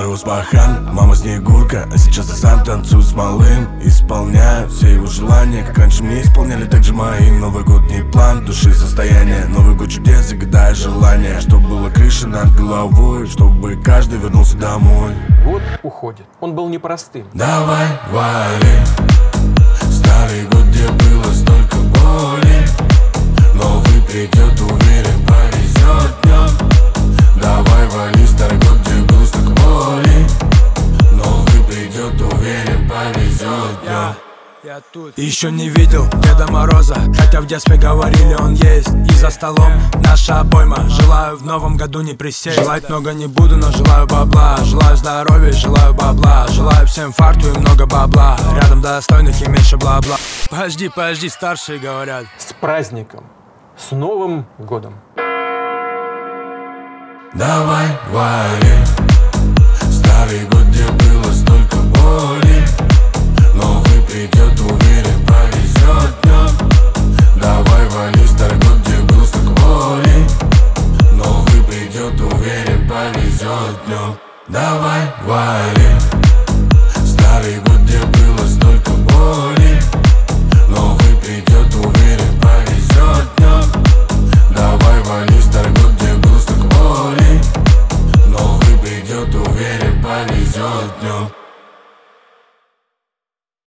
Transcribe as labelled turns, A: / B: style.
A: рос пахан, мама Снегурка, а сейчас я сам танцую с малым. Исполняю все его желания, как раньше мне исполняли, так же мои. Новый год не план, души состояние, Новый год чудес, загадая желание, чтобы была крыша над головой, чтобы каждый вернулся домой.
B: Год уходит, он был непростым.
A: Давай, вали, старый год, где было столько боли. Новый придет, уверен, повезет днем. Давай, вали, старый год, где было столько боли. Новый придет, уверен, повезет днем.
C: Еще не видел Деда Мороза, хотя в детстве говорили, он есть. И за столом наша обойма. Желаю в новом году не присесть. Желать много не буду, но желаю бабла. Желаю здоровья, желаю бабла. Желаю всем фарту и много бабла. Рядом достойных и меньше бла-бла. Подожди, старшие говорят.
B: С праздником, с Новым годом.
A: Давай, вали, старый год, где было столько боли. Новый придет, уверен, повезет днем. Давай, вали, старый год, где было столько боли. Новый придет, уверен, повезет днем. Давай, вали.